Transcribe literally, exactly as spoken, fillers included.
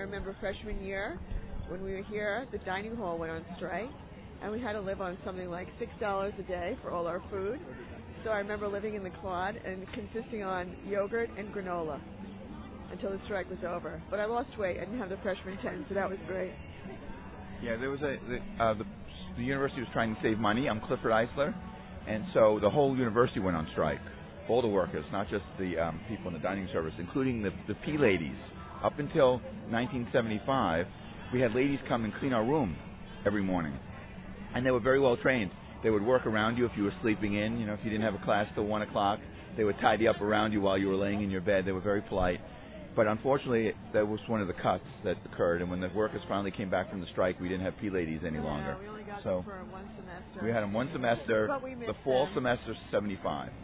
remember freshman year, when we were here, the dining hall went on strike, and we had to live on something like six dollars a day for all our food. So I remember living in the quad and consisting on yogurt and granola until the strike was over. But I lost weight. I didn't have the freshman ten, so that was great. Yeah, there was a the, uh, the the university was trying to save money. I'm Clifford Eisler, and so the whole university went on strike. All the workers, not just the um, people in the dining service, including the the P ladies. Up until nineteen seventy-five, we had ladies come and clean our room every morning, and they were very well trained. They would work around you if you were sleeping in. You know, if you didn't have a class till one o'clock, they would tidy up around you while you were laying in your bed. They were very polite. But unfortunately, that was one of the cuts that occurred. And when the workers finally came back from the strike, we didn't have P ladies any longer. Yeah, we only got so them for one semester. We had them one semester. But we missed The fall them. semester, seventy-five.